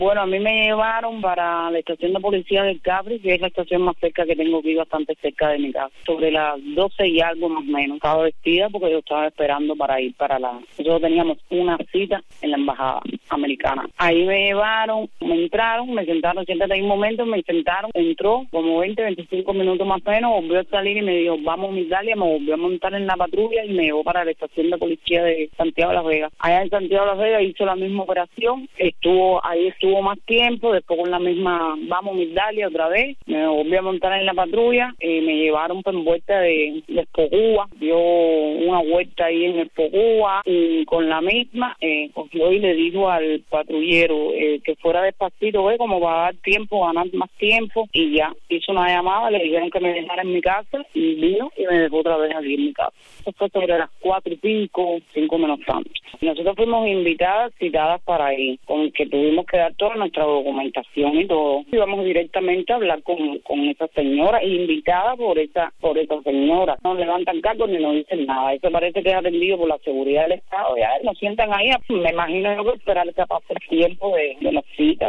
Bueno, a mí me llevaron para la estación de policía del Capri, que es la estación más cerca que tengo aquí, bastante cerca de mi casa. Sobre las 12 y algo más o menos. Estaba vestida porque yo estaba esperando para ir para nosotros teníamos una cita en la embajada americana. Ahí me llevaron, me entraron, me sentaron, siéntate ahí un momento, me sentaron, entró como 20, 25 minutos más o menos, volvió a salir y me dijo, vamos a Italia, me volvió a montar en la patrulla y me llevó para la estación de policía de Santiago de Las Vegas. Allá en Santiago de Las Vegas hizo la misma operación, estuvo más tiempo, después con la misma, vamos a Migdalia otra vez, me volví a montar en la patrulla, me llevaron por vuelta de Espocúa, dio una vuelta ahí en Espocúa y con la misma cogió y le dijo al patrullero que fuera despacito, como va a dar tiempo, ganar más tiempo, y ya hizo una llamada, le dijeron que me dejara en mi casa y vino y me dejó otra vez aquí en mi casa. Eso fue sobre las 4:05, 5 menos tanto. Nosotros fuimos citadas para ir, con que tuvimos que dar toda nuestra documentación y todo. Íbamos directamente a hablar con esa señora, invitada por esa señora. No levantan cargos ni nos dicen nada. Eso parece que es atendido por la seguridad del Estado. Ya nos sientan ahí, me imagino yo que esperar que pase el tiempo de la cita.